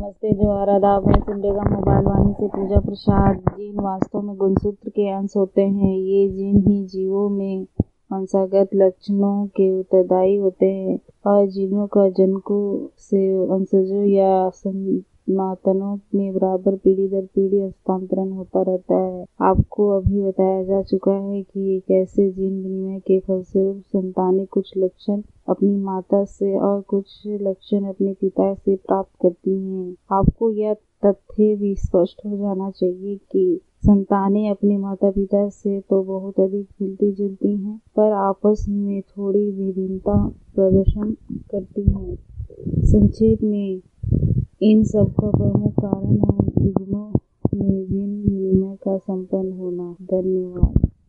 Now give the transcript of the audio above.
नमस्ते, जोहार, आदाब। मैं सिमरेगा मोबाइल वाणी से पूजा प्रसाद। जीन वास्तव में गुणसूत्र के अंश होते हैं। ये जीन ही जीवों में वंशागत लक्षणों के उत्तरदायी होते हैं और जीनों का जनकों से वंशजों या संतानों में बराबर पीढ़ी दर पीढ़ी हस्तांतरण होता रहता है। आपको अभी बताया जा चुका है कि कैसे जीन विनिमय के फलस्वरूप संतानें कुछ लक्षण अपनी माता से और कुछ लक्षण अपने पिता से प्राप्त करती हैं। आपको यह तथ्य भी स्पष्ट हो जाना चाहिए कि संतानें अपने माता पिता से तो बहुत अधिक मिलती जुलती हैं, पर आपस में थोड़ी भिन्नता प्रदर्शन करती हैं। संक्षेप में इन सब का प्रमुख कारण है युग्मों में जीन विनिमय का संपन्न होना। धन्यवाद।